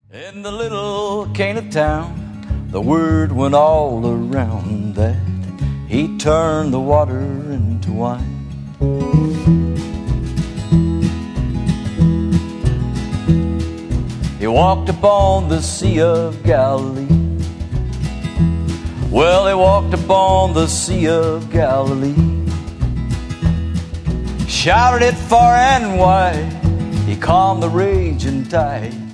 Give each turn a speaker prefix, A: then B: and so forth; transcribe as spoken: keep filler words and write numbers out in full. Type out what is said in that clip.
A: In the little Cana town, the word went all around that he turned the water into wine. He walked upon the Sea of Galilee. Well, he walked upon the Sea of Galilee. Shouted it far and wide. He calmed the raging tide.